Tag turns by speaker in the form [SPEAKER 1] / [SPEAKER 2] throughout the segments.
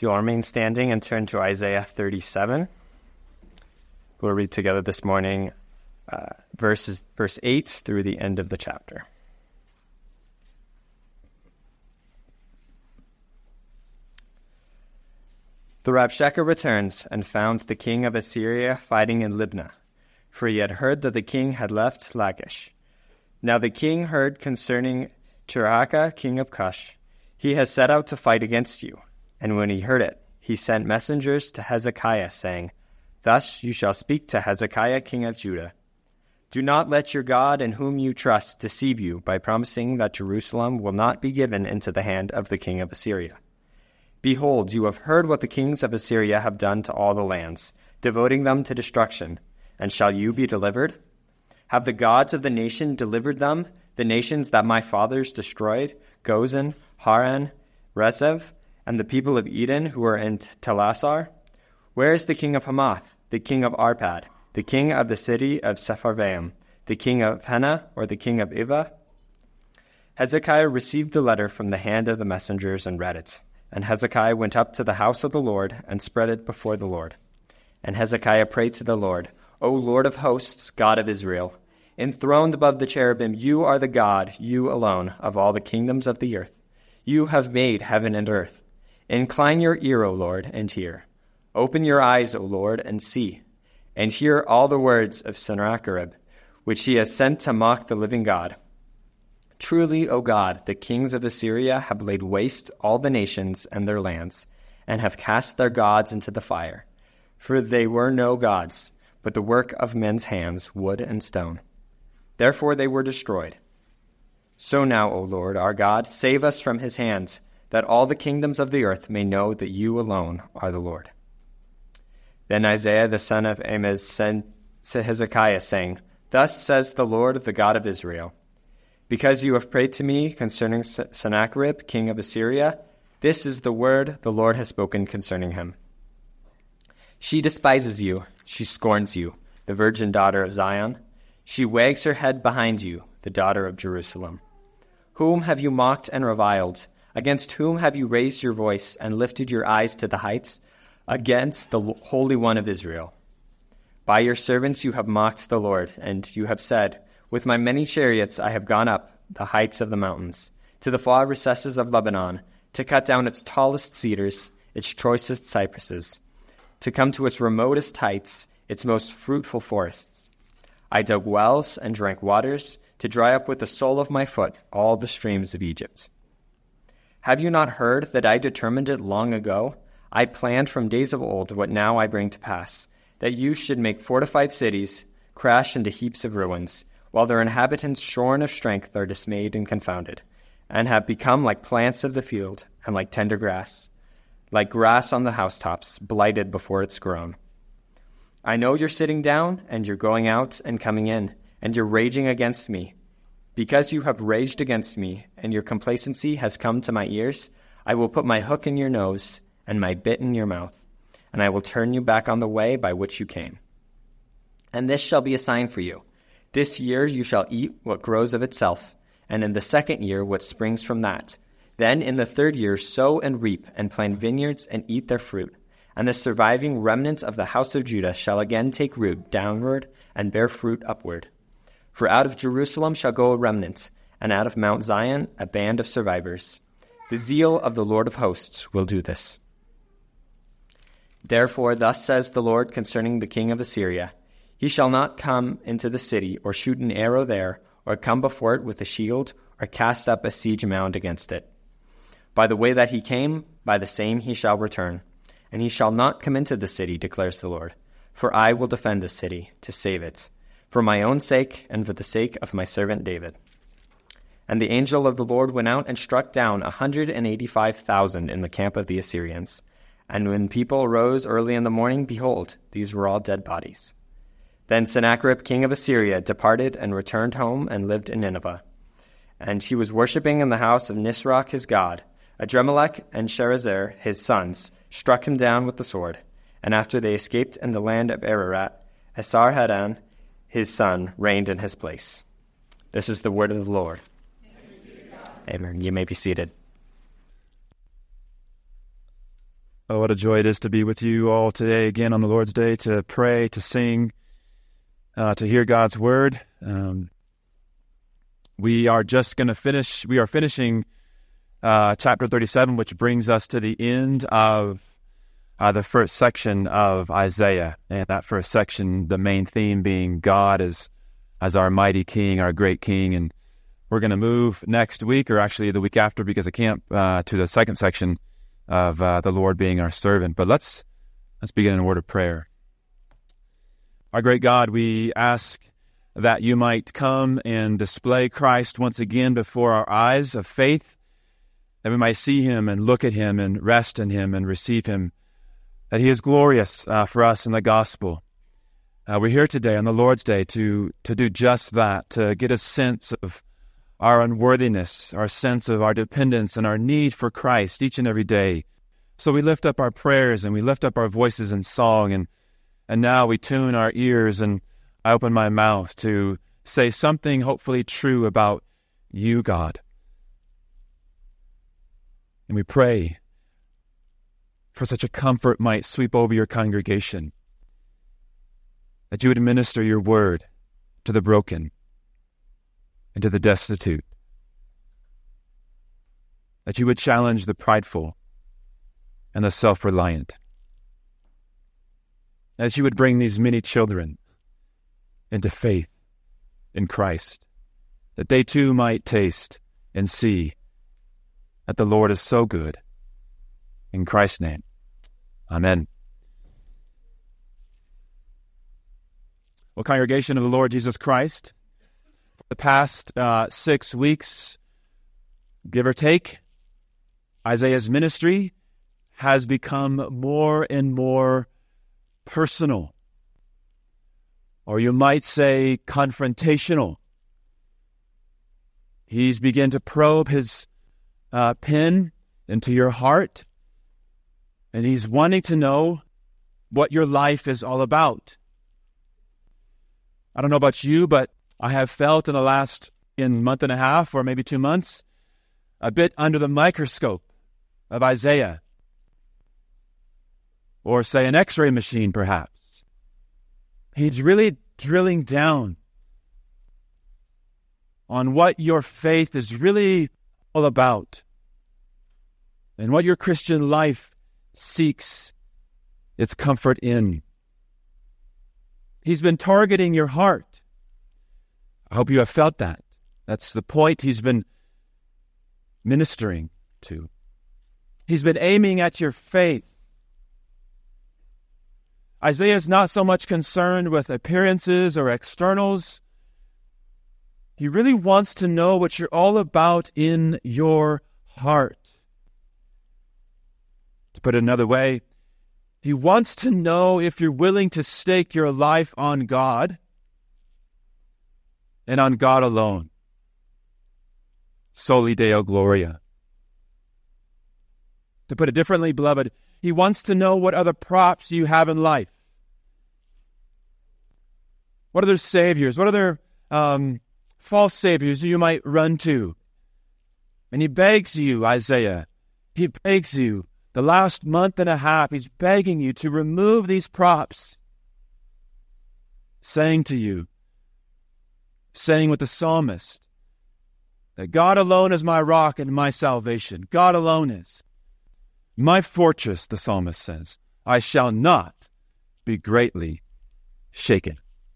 [SPEAKER 1] If you'll remain standing and turn to Isaiah 37, we'll read together this morning verse 8 through the end of the chapter. The Rabshakeh returns and found the king of Assyria fighting in Libnah, for he had heard that the king had left Lachish. Now the king heard concerning Tirhakah, king of Cush. He has set out to fight against you. And when he heard it, he sent messengers to Hezekiah, saying, Thus you shall speak to Hezekiah, king of Judah. Do not let your God in whom you trust deceive you by promising that Jerusalem will not be given into the hand of the king of Assyria. Behold, you have heard what the kings of Assyria have done to all the lands, devoting them to destruction. And shall you be delivered? Have the gods of the nation delivered them, the nations that my fathers destroyed, Gozan, Haran, Rezev, and the people of Eden who are in Telassar? Where is the king of Hamath, the king of Arpad, the king of the city of Sepharvaim, the king of Hena, or the king of Ivah? Hezekiah received the letter from the hand of the messengers and read it. And Hezekiah went up to the house of the Lord and spread it before the Lord. And Hezekiah prayed to the Lord, O Lord of hosts, God of Israel, enthroned above the cherubim, you are the God, you alone, of all the kingdoms of the earth. You have made heaven and earth. Incline your ear, O Lord, and hear. Open your eyes, O Lord, and see. And hear all the words of Sennacherib, which he has sent to mock the living God. Truly, O God, the kings of Assyria have laid waste all the nations and their lands, and have cast their gods into the fire. For they were no gods, but the work of men's hands, wood and stone. Therefore they were destroyed. So now, O Lord, our God, save us from his hands, that all the kingdoms of the earth may know that you alone are the Lord. Then Isaiah the son of Amoz sent to Hezekiah, saying, Thus says the Lord, the God of Israel, because you have prayed to me concerning Sennacherib, king of Assyria, this is the word the Lord has spoken concerning him. She despises you, she scorns you, the virgin daughter of Zion. She wags her head behind you, the daughter of Jerusalem. Whom have you mocked and reviled? Against whom have you raised your voice and lifted your eyes to the heights? Against the Holy One of Israel. By your servants you have mocked the Lord, and you have said, With my many chariots I have gone up the heights of the mountains, to the far recesses of Lebanon, to cut down its tallest cedars, its choicest cypresses, to come to its remotest heights, its most fruitful forests. I dug wells and drank waters, to dry up with the sole of my foot all the streams of Egypt. Have you not heard that I determined it long ago? I planned from days of old what now I bring to pass, that you should make fortified cities crash into heaps of ruins, while their inhabitants shorn of strength are dismayed and confounded, and have become like plants of the field, and like tender grass, like grass on the housetops, blighted before it's grown. I know you're sitting down, and you're going out and coming in, and you're raging against me. Because you have raged against me, and your complacency has come to my ears, I will put my hook in your nose, and my bit in your mouth, and I will turn you back on the way by which you came. And this shall be a sign for you. This year you shall eat what grows of itself, and in the second year what springs from that. Then in the third year sow and reap, and plant vineyards and eat their fruit. And the surviving remnants of the house of Judah shall again take root downward and bear fruit upward. For out of Jerusalem shall go a remnant, and out of Mount Zion a band of survivors. The zeal of the Lord of hosts will do this. Therefore thus says the Lord concerning the king of Assyria, He shall not come into the city, or shoot an arrow there, or come before it with a shield, or cast up a siege mound against it. By the way that he came, by the same he shall return. And he shall not come into the city, declares the Lord. For I will defend the city, to save it, for my own sake, and for the sake of my servant David. And the angel of the Lord went out and struck down 185,000 in the camp of the Assyrians. And when people rose early in the morning, behold, these were all dead bodies. Then Sennacherib, king of Assyria, departed and returned home and lived in Nineveh. And he was worshipping in the house of Nisroch his god. Adremelech and Sharezer his sons struck him down with the sword. And after they escaped in the land of Ararat, Esarhaddon his son reigned in his place. This is the word of the Lord. Amen. You may be seated.
[SPEAKER 2] Oh, what a joy it is to be with you all today again on the Lord's Day, to pray, to sing, to hear God's Word. We are finishing chapter 37, which brings us to the end of the first section of Isaiah. And that first section, the main theme being God as our mighty King, our great King. And we're going to move next week, or actually the week after because of camp, to the second section of the Lord being our servant. But let's begin in a word of prayer. Our great God, we ask that you might come and display Christ once again before our eyes of faith, that we might see him and look at him and rest in him and receive him, that he is glorious for us in the gospel. We're here today on the Lord's Day to do just that, to get a sense of our unworthiness, our sense of our dependence and our need for Christ each and every day. So we lift up our prayers and we lift up our voices in song, and now we tune our ears, and I open my mouth to say something hopefully true about you, God. And we pray for such a comfort might sweep over your congregation, that you would minister your word to the broken and to the destitute, that you would challenge the prideful and the self-reliant, that you would bring these many children into faith in Christ, that they too might taste and see that the Lord is so good. In Christ's name, amen. Well, congregation of the Lord Jesus Christ, for the past 6 weeks, give or take, Isaiah's ministry has become more and more personal, or you might say confrontational. He's begun to probe his pen into your heart, and he's wanting to know what your life is all about. I don't know about you, but I have felt in the last month and a half, or maybe 2 months, a bit under the microscope of Isaiah, or say an X-ray machine perhaps. He's really drilling down on what your faith is really all about, and what your Christian life seeks its comfort in. He's been targeting your heart. I hope you have felt that. That's the point he's been ministering to. He's been aiming at your faith. Isaiah is not so much concerned with appearances or externals. He really wants to know what you're all about in your heart. To put it another way, he wants to know if you're willing to stake your life on God and on God alone. Soli Deo Gloria. To put it differently, beloved, he wants to know what other props you have in life. What other saviors, what other false saviors you might run to. And he begs you, Isaiah, he begs you, the last month and a half, he's begging you to remove these props, saying to you, saying with the psalmist, that God alone is my rock and my salvation. God alone is my fortress, the psalmist says. I shall not be greatly shaken.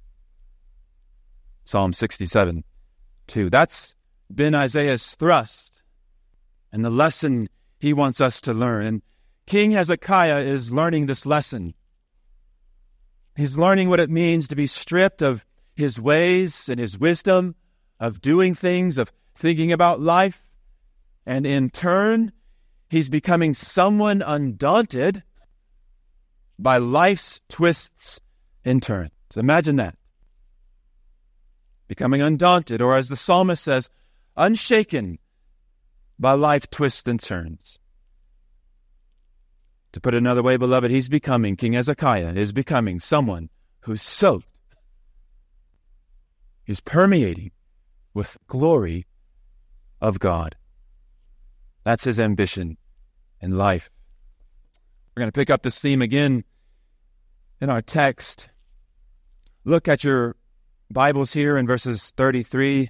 [SPEAKER 2] Psalm 67:2. That's been Isaiah's thrust and the lesson he wants us to learn. And King Hezekiah is learning this lesson. He's learning what it means to be stripped of his ways and his wisdom, of doing things, of thinking about life. And in turn, he's becoming someone undaunted by life's twists and turns. Imagine that. Becoming undaunted, or as the psalmist says, unshaken by life twists and turns. To put it another way, beloved, King Hezekiah is becoming someone who's soaked. He's permeating with the glory of God. That's his ambition in life. We're going to pick up this theme again in our text. Look at your Bibles here in verse 8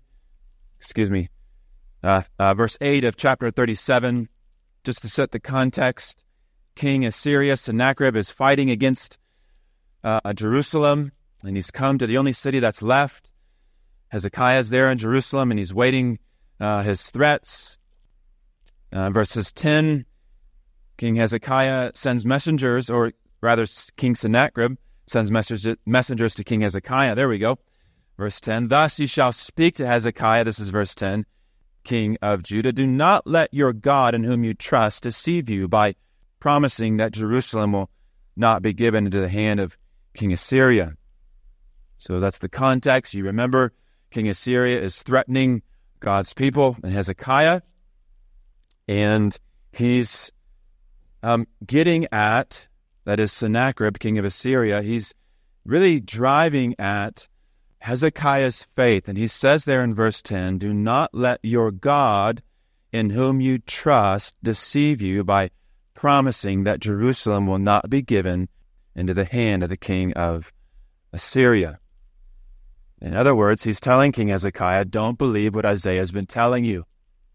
[SPEAKER 2] of chapter 37, just to set the context. King Assyria, Sennacherib, is fighting against Jerusalem, and he's come to the only city that's left. Hezekiah is there in Jerusalem, and he's waiting his threats. Verses 10, King Hezekiah sends messengers, or rather King Sennacherib sends messengers to King Hezekiah. There we go. Verse 10, thus you shall speak to Hezekiah, this is verse 10, King of Judah, do not let your God in whom you trust deceive you by promising that Jerusalem will not be given into the hand of King Assyria. So that's the context. You remember King Assyria is threatening God's people and Hezekiah, and he's getting at, that is Sennacherib, king of Assyria, he's really driving at Hezekiah's faith. And he says there in verse 10, do not let your God in whom you trust deceive you by promising that Jerusalem will not be given into the hand of the king of Assyria. In other words, he's telling King Hezekiah, don't believe what Isaiah has been telling you.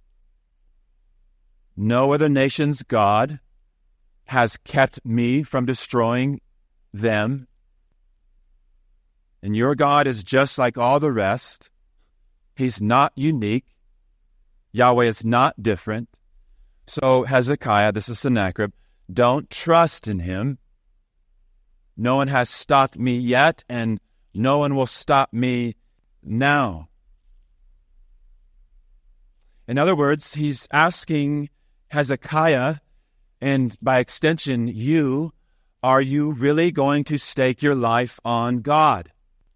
[SPEAKER 2] No other nation's God has kept me from destroying them. And your God is just like all the rest. He's not unique. Yahweh is not different. So Hezekiah, this is Sennacherib, don't trust in him. No one has stopped me yet, and no one will stop me now. In other words, he's asking Hezekiah, and by extension you, are you really going to stake your life on God?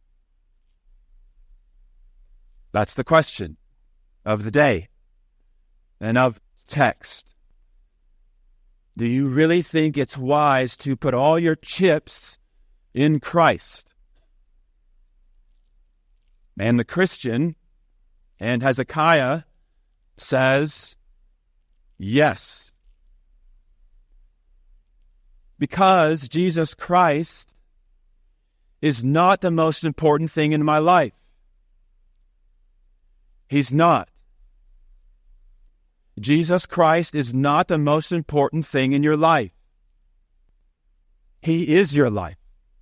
[SPEAKER 2] That's the question of the day and of text. Do you really think it's wise to put all your chips in Christ? And the Christian, and Hezekiah, says yes. Because Jesus Christ is not the most important thing in my life. He's not. Jesus Christ is not the most important thing in your life. He is your life.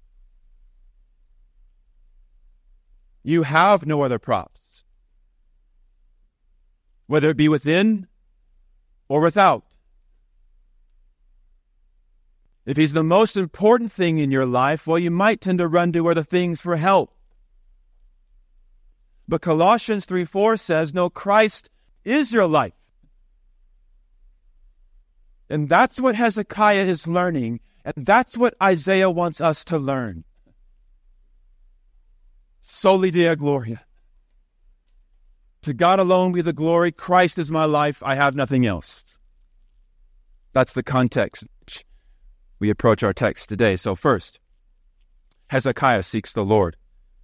[SPEAKER 2] You have no other props, whether it be within or without. If he's the most important thing in your life, well, you might tend to run to other things for help. But Colossians 3:4 says, no, Christ is your life. And that's what Hezekiah is learning, and that's what Isaiah wants us to learn. Soli Deo Gloria. To God alone be the glory. Christ is my life. I have nothing else. That's the context in which we approach our text today. So first, Hezekiah seeks the Lord.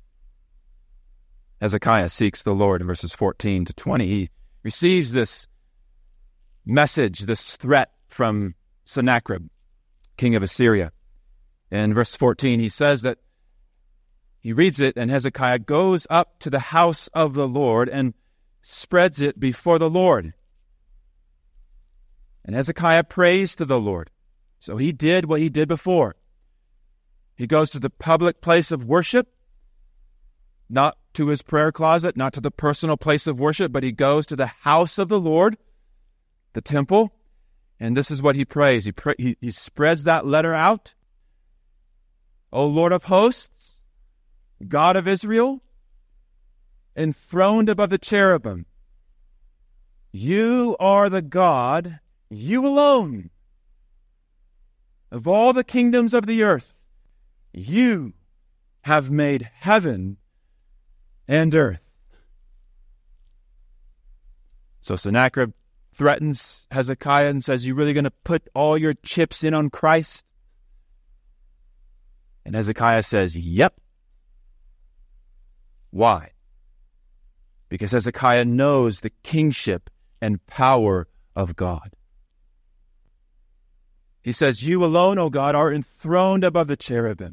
[SPEAKER 2] Hezekiah seeks the Lord in verses 14 to 20. He receives this message, this threat from Sennacherib, king of Assyria. In verse 14, he says that he reads it, and Hezekiah goes up to the house of the Lord and spreads it before the Lord. And Hezekiah prays to the Lord. So he did what he did before. He goes to the public place of worship, not to his prayer closet, not to the personal place of worship, but he goes to the house of the Lord, the temple, and this is what he prays. He spreads that letter out. O Lord of hosts, God of Israel, enthroned above the cherubim, you are the God, you alone, of all the kingdoms of the earth. You have made heaven and earth. So Sennacherib threatens Hezekiah and says, you really going to put all your chips in on Christ? And Hezekiah says, yep. Why? Because Hezekiah knows the kingship and power of God. He says, you alone, O God, are enthroned above the cherubim.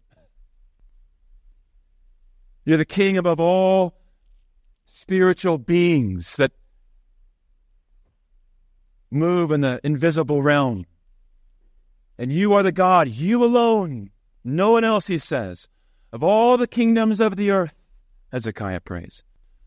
[SPEAKER 2] You're the king above all spiritual beings that move in the invisible realm. And you are the God, you alone, no one else, he says, of all the kingdoms of the earth, Hezekiah prays.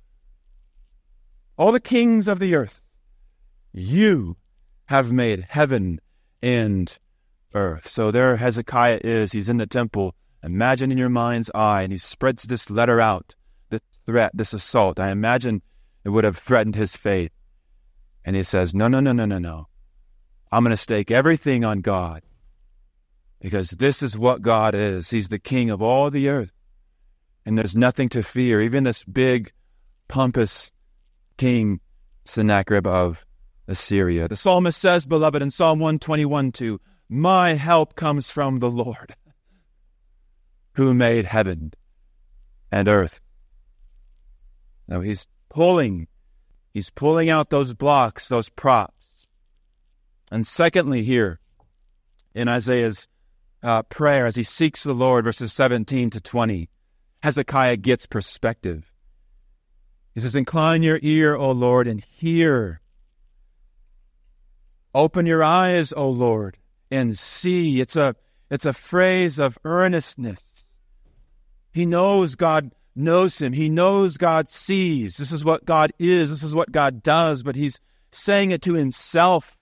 [SPEAKER 2] All the kings of the earth, you have made heaven and earth. So there Hezekiah is. He's in the temple. Imagine in your mind's eye, and he spreads this letter out, this threat, this assault. I imagine it would have threatened his faith. And he says, no. I'm going to stake everything on God, because this is what God is. He's the king of all the earth, and there's nothing to fear. Even this big, pompous king, Sennacherib of Assyria. The psalmist says, beloved, in Psalm 121:2, my help comes from the Lord, who made heaven and earth. Now he's pulling out those blocks, those props. And secondly here, in Isaiah's prayer, as he seeks the Lord, verses 17 to 20, Hezekiah gets perspective. He says, incline your ear, O Lord, and hear. Open your eyes, O Lord, and see. It's a phrase of earnestness. He knows God knows him. He knows God sees. This is what God is. This is what God does. But he's saying it to himself.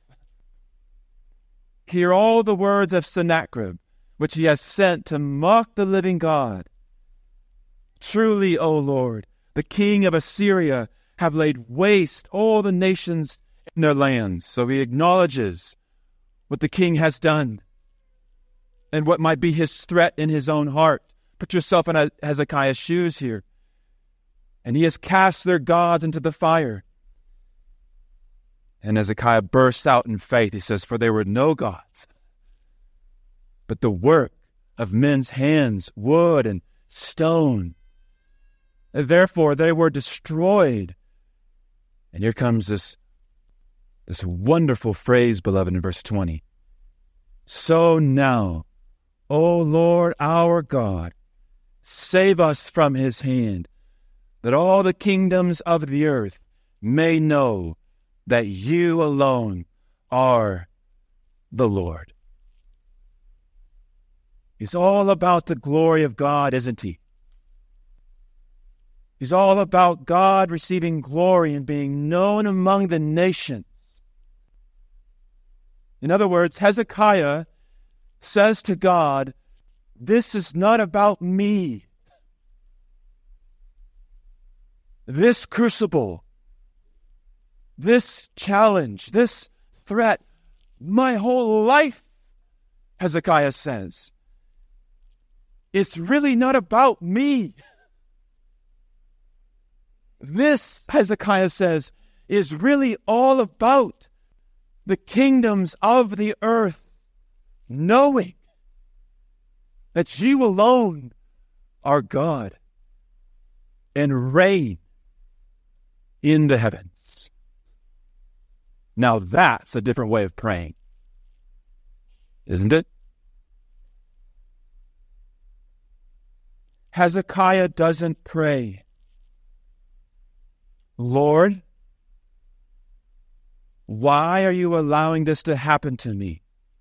[SPEAKER 2] Hear all the words of Sennacherib, which he has sent to mock the living God. Truly, O Lord, the king of Assyria have laid waste all the nations in their lands. So he acknowledges what the king has done and what might be his threat in his own heart. Put yourself in Hezekiah's shoes here. And he has cast their gods into the fire. And Hezekiah bursts out in faith. He says, for there were no gods, but the work of men's hands, wood and stone. And therefore they were destroyed. And here comes this wonderful phrase, beloved, in verse 20. So now, O Lord our God, save us from his hand, that all the kingdoms of the earth may know that you alone are the Lord. He's all about the glory of God, isn't he? He's all about God receiving glory and being known among the nations. In other words, Hezekiah says to God, this is not about me. This crucible, this challenge, this threat, my whole life, Hezekiah says, it's really not about me. This, Hezekiah says, is really all about the kingdoms of the earth, knowing that you alone are God and reign in the heavens. Now that's a different way of praying, isn't it? Hezekiah doesn't pray, Lord, why are you allowing this to happen to me?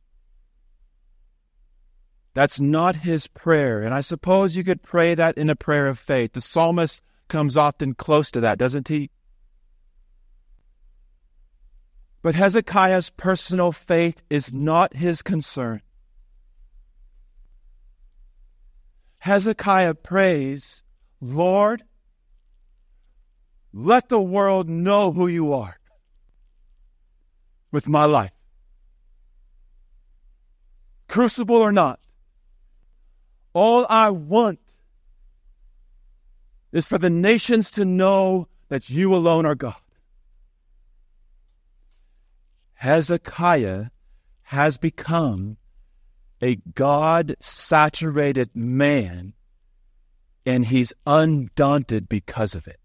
[SPEAKER 2] That's not his prayer. And I suppose you could pray that in a prayer of faith. The psalmist comes often close to that, doesn't he? But Hezekiah's personal faith is not his concern. Hezekiah prays, Lord, let the world know who you are with my life. Crucible or not, all I want is for the nations to know that you alone are God. Hezekiah has become a God-saturated man, and he's undaunted because of it.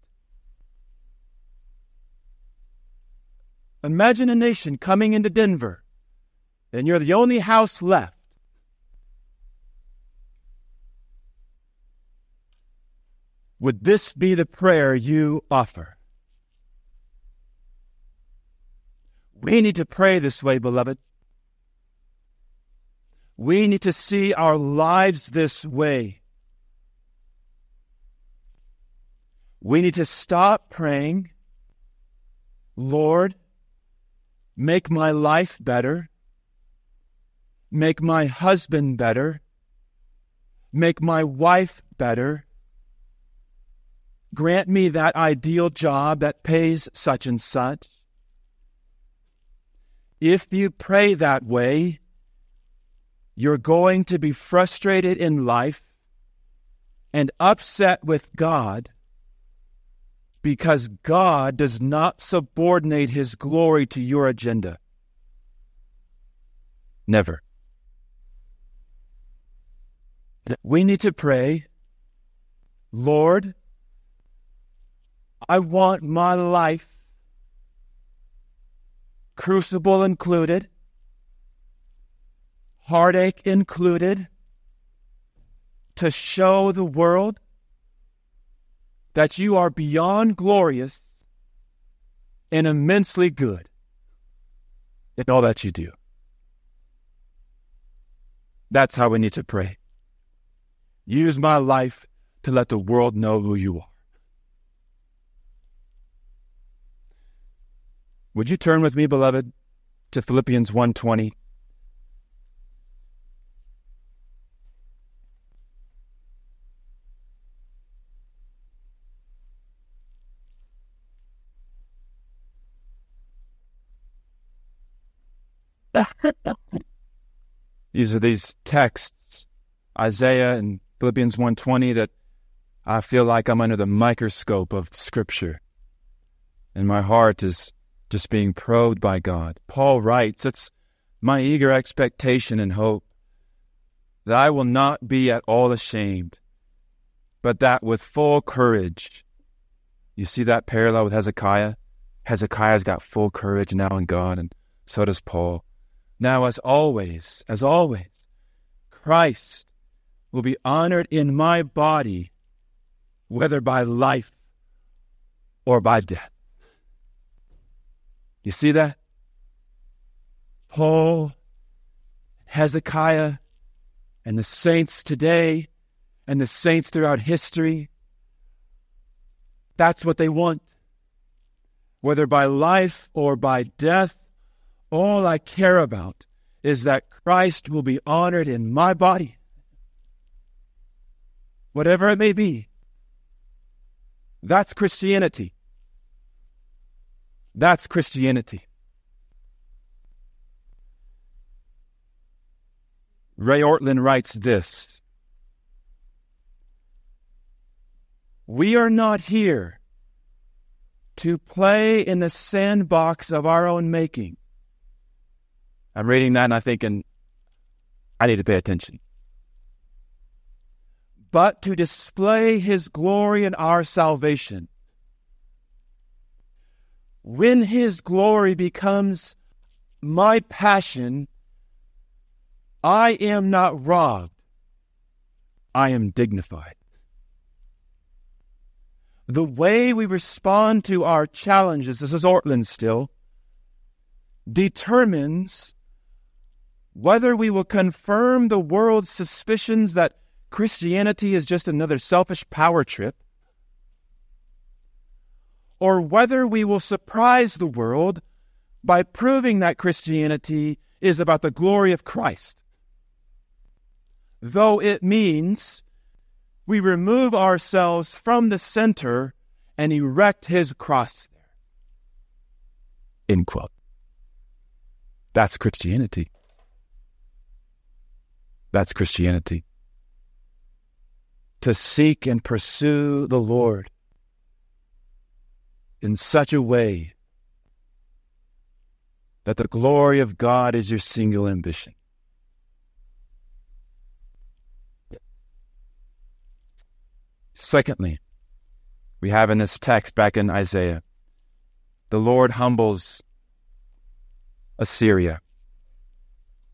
[SPEAKER 2] Imagine a nation coming into Denver and you're the only house left, would this be the prayer you offer? We need to pray this way, beloved. We need to see our lives this way. We need to stop praying, Lord, make my life better, make my husband better, make my wife better, grant me that ideal job that pays such and such. If you pray that way, you're going to be frustrated in life and upset with God because God does not subordinate His glory to your agenda. Never. We need to pray, Lord, I want my life, crucible included, heartache included, to show the world that you are beyond glorious and immensely good in all that you do. That's how we need to pray. Use my life to let the world know who you are. Would you turn with me, beloved, to Philippians 1:20? These are these texts, Isaiah and Philippians 1:20, that I feel like I'm under the microscope of Scripture. And my heart is just being probed by God. Paul writes, it's my eager expectation and hope that I will not be at all ashamed, but that with full courage. You see that parallel with Hezekiah? Hezekiah's got full courage now in God, and so does Paul. Now, as always, Christ will be honored in my body, whether by life or by death. You see that? Paul, Hezekiah, and the saints today, and the saints throughout history, that's what they want. Whether by life or by death, all I care about is that Christ will be honored in my body, whatever it may be. That's Christianity. That's Christianity. Ray Ortlund writes this: we are not here to play in the sandbox of our own making. I'm reading that and I'm thinking, I need to pay attention. But to display His glory in our salvation. When His glory becomes my passion, I am not robbed. I am dignified. The way we respond to our challenges, this is Ortlund still, determines whether we will confirm the world's suspicions that Christianity is just another selfish power trip, or whether we will surprise the world by proving that Christianity is about the glory of Christ, though it means we remove ourselves from the center and erect His cross there. End quote. That's Christianity. That's Christianity. To seek and pursue the Lord in such a way that the glory of God is your single ambition. Secondly, we have in this text back in Isaiah, the Lord humbles Assyria.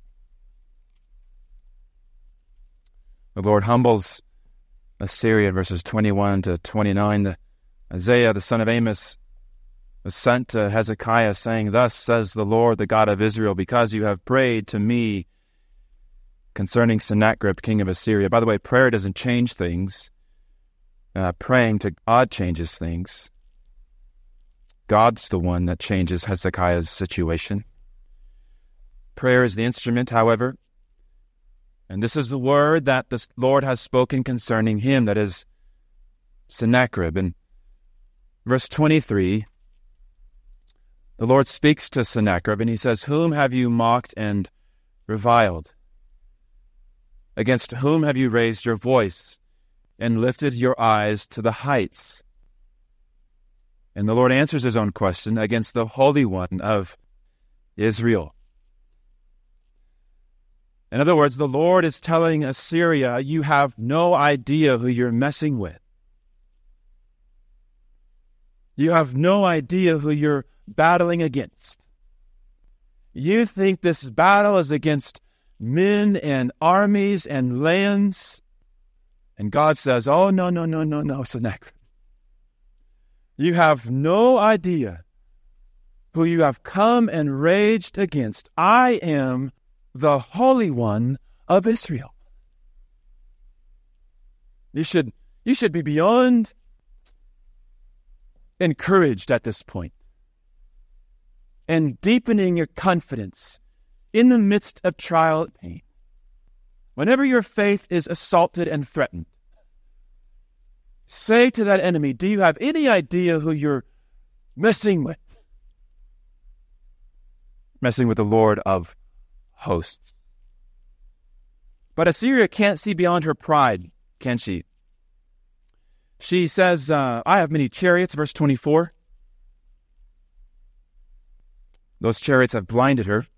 [SPEAKER 2] The Lord humbles Assyria in verses 21 to 29. Isaiah, the son of Amos, was sent to Hezekiah, saying, "Thus says the Lord, the God of Israel, because you have prayed to me concerning Sennacherib, king of Assyria." By the way, prayer doesn't change things. Praying to God changes things. God's the one that changes Hezekiah's situation. Prayer is the instrument, however. And this is the word that the Lord has spoken concerning him, that is Sennacherib. In verse 23, the Lord speaks to Sennacherib, and he says, "Whom have you mocked and reviled? Against whom have you raised your voice and lifted your eyes to the heights?" And the Lord answers his own question, against the Holy One of Israel. In other words, the Lord is telling Assyria, you have no idea who you're messing with. You have no idea who you're battling against. You think this battle is against men and armies and lands. And God says, "Oh, no, Sennacherib. You have no idea who you have come and raged against. I am the Holy One of Israel." You should be beyond encouraged at this point and deepening your confidence in the midst of trial and pain. Whenever your faith is assaulted and threatened, say to that enemy, "Do you have any idea who you're messing with?" Messing with the Lord of hosts. But Assyria can't see beyond her pride, can she? She says, "I have many chariots," verse 24. Those chariots have blinded her.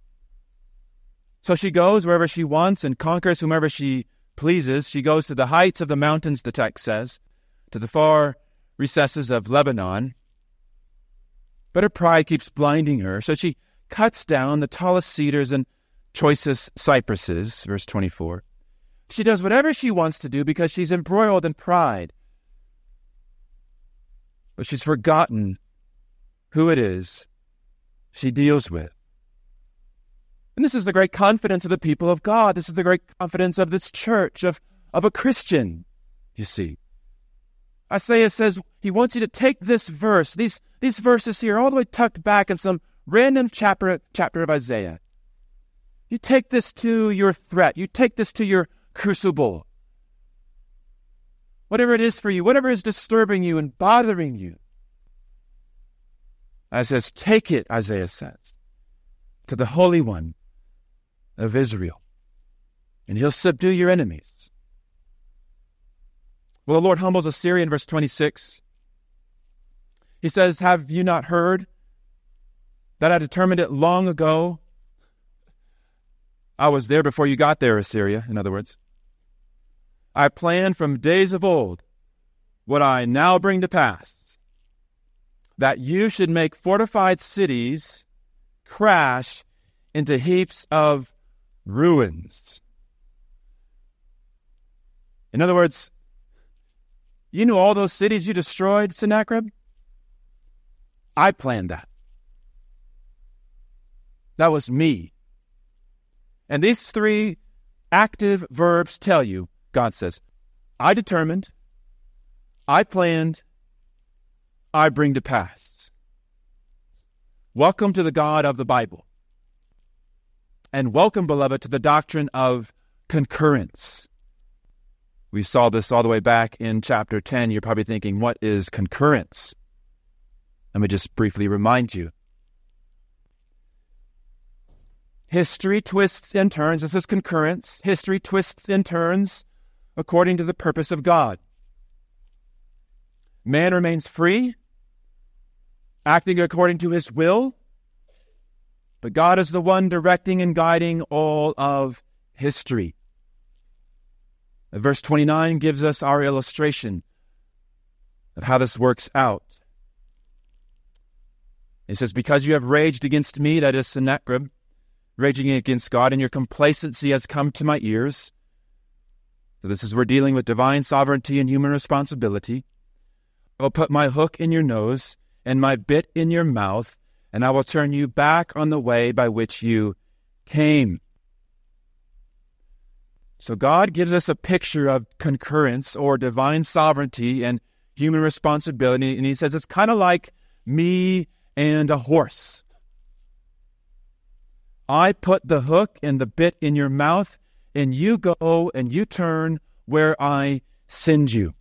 [SPEAKER 2] So she goes wherever she wants and conquers whomever she pleases. She goes to the heights of the mountains, the text says, to the far recesses of Lebanon. But her pride keeps blinding her, so she cuts down the tallest cedars and choicest cypresses, verse 24. She does whatever she wants to do because she's embroiled in pride. But she's forgotten who it is she deals with. And this is the great confidence of the people of God. This is the great confidence of this church, of a Christian, you see. Isaiah says he wants you to take this verse, these verses here, all the way tucked back in some random chapter of Isaiah. You take this to your threat. You take this to your crucible. Whatever it is for you, whatever is disturbing you and bothering you. Isaiah says, take it, Isaiah says, to the Holy One of Israel, and he'll subdue your enemies. Well, the Lord humbles Assyria in verse 26. He says, have you not heard that I determined it long ago? I was there before you got there, Assyria, in other words. I planned from days of old what I now bring to pass, that you should make fortified cities crash into heaps of ruins. In other words, you know all those cities you destroyed, Sennacherib? I planned that. That was me. And these three active verbs tell you, God says, I determined, I planned, I bring to pass. Welcome to the God of the Bible. And welcome, beloved, to the doctrine of concurrence. We saw this all the way back in chapter 10. You're probably thinking, what is concurrence? Let me just briefly remind you. History twists and turns. This is concurrence. History twists and turns according to the purpose of God. Man remains free, acting according to his will, but God is the one directing and guiding all of history. Verse 29 gives us our illustration of how this works out. It says, because you have raged against me, that is Sennacherib, raging against God, and your complacency has come to my ears. So this is, we're dealing with divine sovereignty and human responsibility. I will put my hook in your nose and my bit in your mouth, and I will turn you back on the way by which you came. So God gives us a picture of concurrence or divine sovereignty and human responsibility, and he says it's kind of like me and a horse. I put the hook and the bit in your mouth, and you go and you turn where I send you.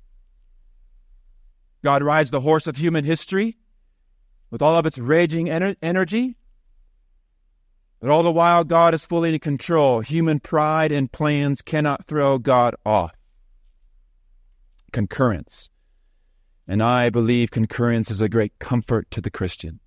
[SPEAKER 2] God rides the horse of human history with all of its raging energy. But all the while, God is fully in control. Human pride and plans cannot throw God off. Concurrence. And I believe concurrence is a great comfort to the Christian.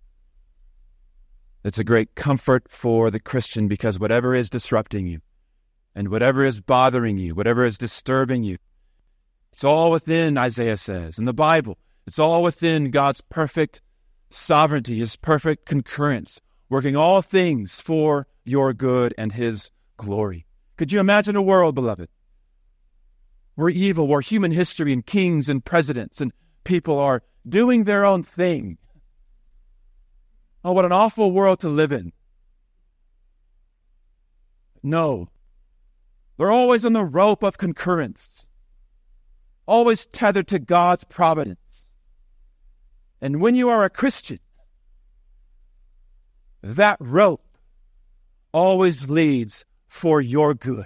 [SPEAKER 2] It's a great comfort for the Christian because whatever is disrupting you and whatever is bothering you, whatever is disturbing you, it's all within, Isaiah says, in the Bible. It's all within God's perfect sovereignty, his perfect concurrence, working all things for your good and his glory. Could you imagine a world, beloved, where evil, where human history and kings and presidents and people are doing their own thing? Oh, what an awful world to live in. No. They're always on the rope of concurrence, always tethered to God's providence. And when you are a Christian, that rope always leads for your good.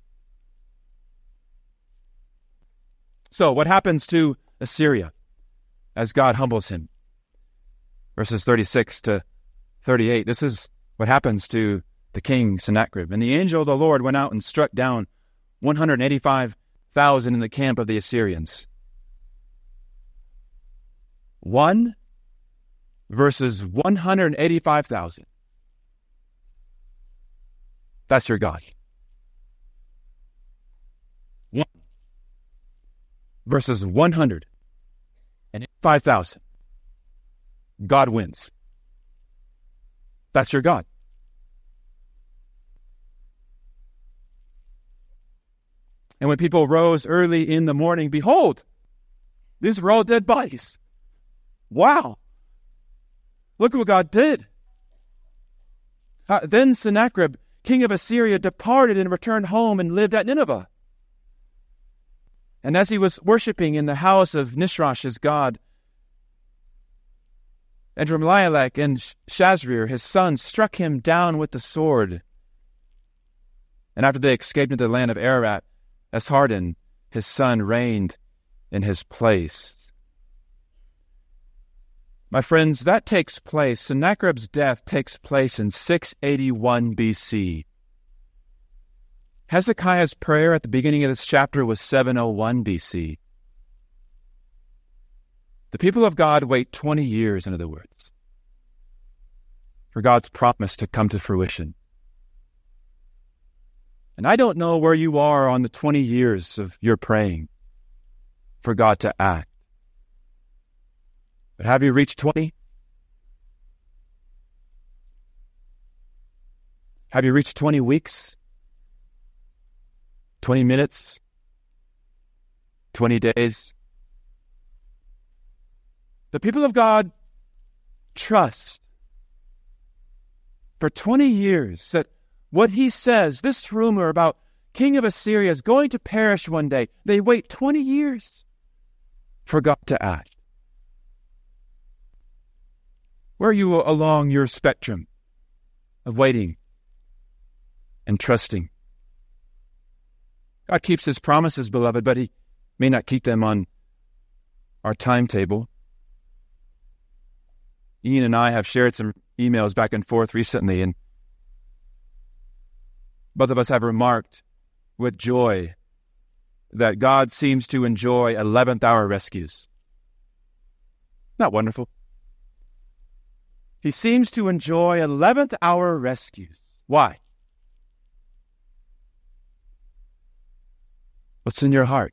[SPEAKER 2] So, what happens to Assyria as God humbles him? Verses 36 to 38. This is what happens to the king Sennacherib. And the angel of the Lord went out and struck down 185,000 in the camp of the Assyrians. 1 versus 185,000. That's your God. 1 versus 185,000. God wins. That's your God. And when people rose early in the morning, behold, these were all dead bodies. Wow. Look what God did. Then Sennacherib, king of Assyria, departed and returned home and lived at Nineveh. And as he was worshiping in the house of Nisroch his god, Adrammelech and Shazrir, his sons, struck him down with the sword. And after they escaped into the land of Ararat, Esarhaddon, his son, reigned in his place. My friends, that takes place. Sennacherib's death takes place in 681 BC. Hezekiah's prayer at the beginning of this chapter was 701 BC. The people of God wait 20 years, in other words, for God's promise to come to fruition. And I don't know where you are on the 20 years of your praying for God to act. But have you reached 20? Have you reached 20 weeks? 20 minutes? 20 days? The people of God trust for 20 years that what he says, this rumor about king of Assyria is going to perish one day, they wait 20 years for God to act. Where are you along your spectrum of waiting and trusting? God keeps his promises, beloved, but he may not keep them on our timetable. Ian and I have shared some emails back and forth recently, and both of us have remarked with joy that God seems to enjoy 11th hour rescues. Not wonderful? He seems to enjoy 11th hour rescues. Why? What's in your heart?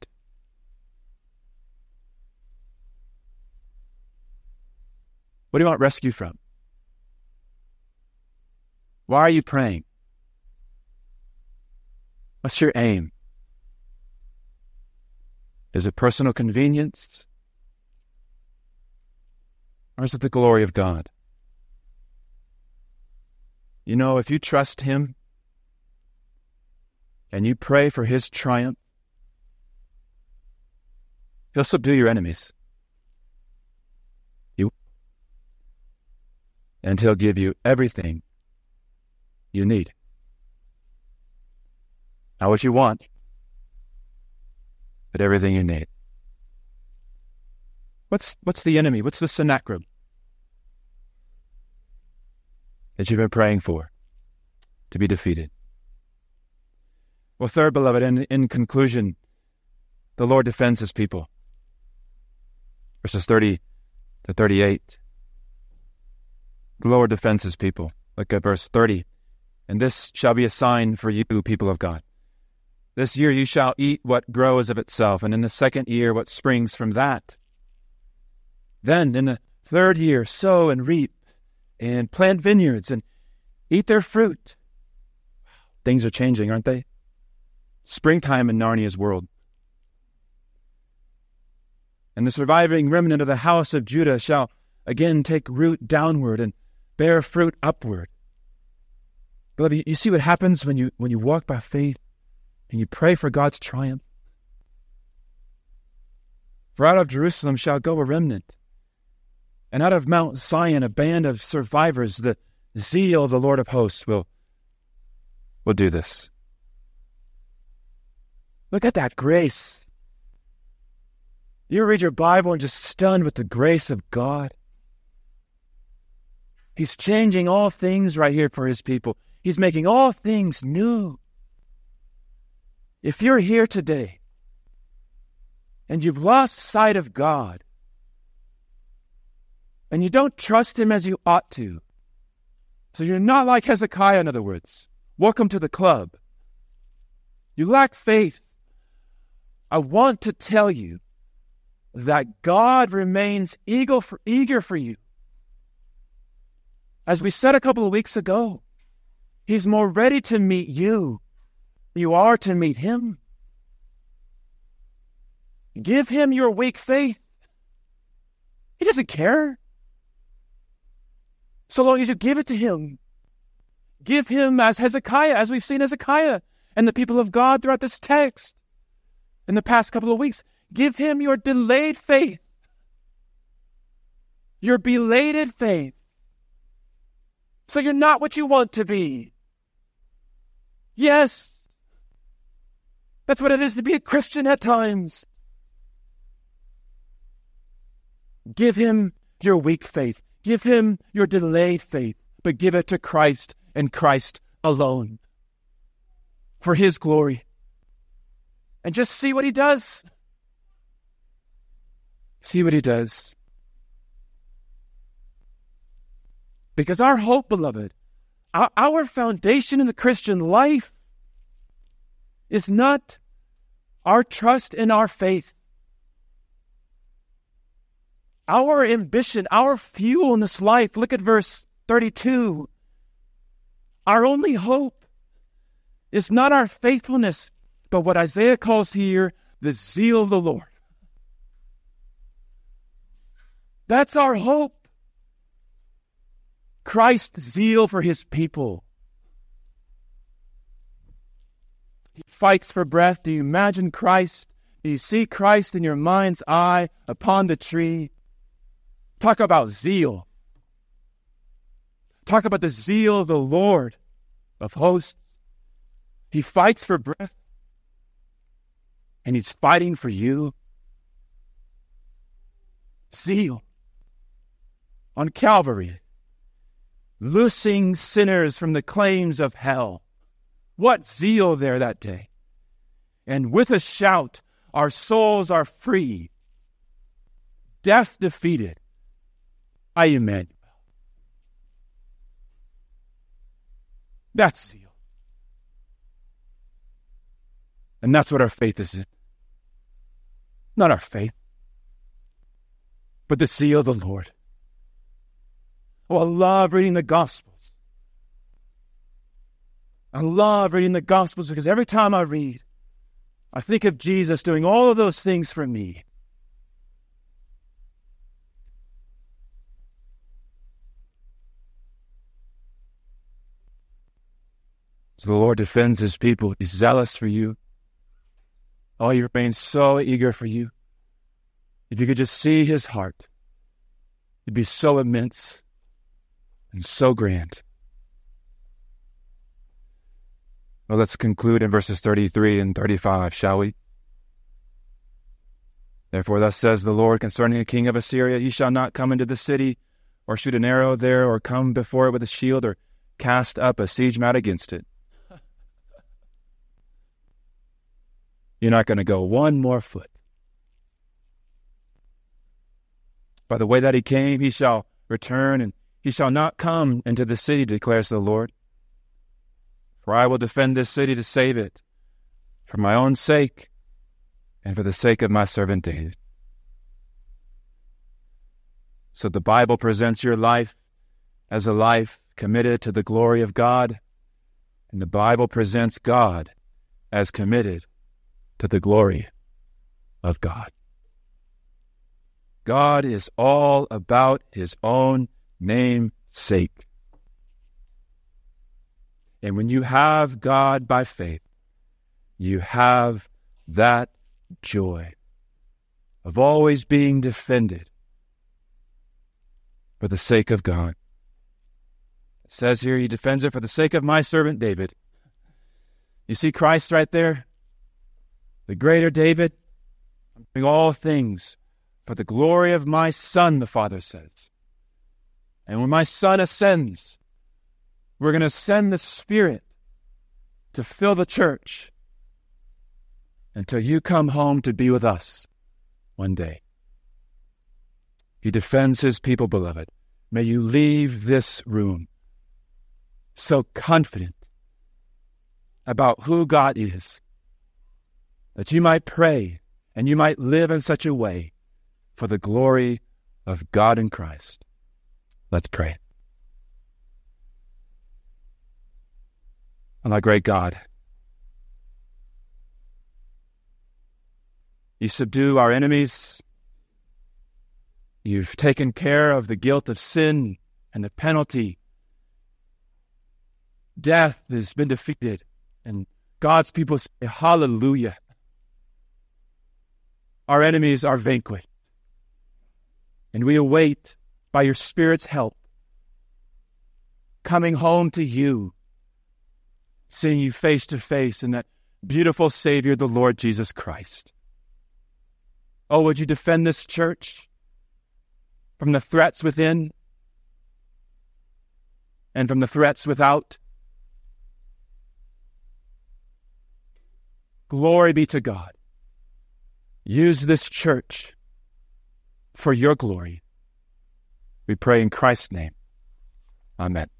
[SPEAKER 2] What do you want rescue from? Why are you praying? What's your aim? Is it personal convenience? Or is it the glory of God? You know, if you trust Him and you pray for His triumph, He'll subdue your enemies. And He'll give you everything you need. Not what you want, but everything you need. What's the enemy? What's the Sennacherib that you've been praying for to be defeated? Well, third, beloved, in conclusion, the Lord defends His people. Verses 30 to 38. The Lord defends His people. Look at verse 30. And this shall be a sign for you, people of God. This year you shall eat what grows of itself, and in the second year what springs from that. Then in the third year sow and reap, and plant vineyards, and eat their fruit. Things are changing, aren't they? Springtime in Narnia's world. And the surviving remnant of the house of Judah shall again take root downward and bear fruit upward. Beloved, you see what happens when you walk by faith and you pray for God's triumph? For out of Jerusalem shall go a remnant, and out of Mount Zion a band of survivors. The zeal of the Lord of hosts will do this. Look at that grace. You read your Bible and just stunned with the grace of God. He's changing all things right here for His people. He's making all things new. If you're here today and you've lost sight of God and you don't trust Him as you ought to, so you're not like Hezekiah, in other words, welcome to the club. You lack faith. I want to tell you that God remains eager for you. As we said a couple of weeks ago, He's more ready to meet you than you are to meet Him. Give Him your weak faith. He doesn't care. So long as you give it to Him. Give Him as Hezekiah, as we've seen Hezekiah and the people of God throughout this text in the past couple of weeks. Give Him your delayed faith. Your belated faith. So you're not what you want to be. Yes, that's what it is to be a Christian at times. Give Him your weak faith. Give Him your delayed faith, but give it to Christ and Christ alone for His glory. And just see what He does. See what He does. Because our hope, beloved, our foundation in the Christian life is not our trust in our faith. Our ambition, our fuel in this life, look at verse 32. Our only hope is not our faithfulness, but what Isaiah calls here the zeal of the Lord. That's our hope. Christ's zeal for His people. He fights for breath. Do you imagine Christ? Do you see Christ in your mind's eye upon the tree? Talk about zeal. Talk about the zeal of the Lord of hosts. He fights for breath. And He's fighting for you. Zeal. On Calvary. Loosing sinners from the claims of hell. What zeal there that day. And with a shout, our souls are free. Death defeated. I Emmanuel. That's zeal. And that's what our faith is in. Not our faith, but the zeal of the Lord. Oh, I love reading the Gospels. I love reading the Gospels because every time I read, I think of Jesus doing all of those things for me. So the Lord defends his people. He's zealous for you. Oh, he remains so eager for you. If you could just see his heart, it'd be so immense and so grand. Well, let's conclude in verses 33 and 35, shall we? Therefore, thus says the Lord concerning the king of Assyria, he shall not come into the city, or shoot an arrow there, or come before it with a shield, or cast up a siege mat against it. You're not going to go one more foot. By the way that he came, he shall return, and he shall not come into the city, declares the Lord. For I will defend this city to save it, for my own sake, and for the sake of my servant David. So the Bible presents your life as a life committed to the glory of God, and the Bible presents God as committed to the glory of God. God is all about his own name's sake. And when you have God by faith, you have that joy of always being defended for the sake of God. It says here, he defends it for the sake of my servant David. You see Christ right there? The greater David, I'm doing all things for the glory of my Son, the Father says. And when my Son ascends, we're going to send the Spirit to fill the church until you come home to be with us one day. He defends his people, beloved. May you leave this room so confident about who God is, that you might pray and you might live in such a way for the glory of God in Christ. Let's pray. Oh, my great God, you subdue our enemies. You've taken care of the guilt of sin and the penalty. Death has been defeated, and God's people say, hallelujah. Our enemies are vanquished, and we await, by your Spirit's help, coming home to you, seeing you face to face in that beautiful Savior, the Lord Jesus Christ. Oh, would you defend this church from the threats within and from the threats without? Glory be to God. Use this church for your glory. We pray in Christ's name. Amen.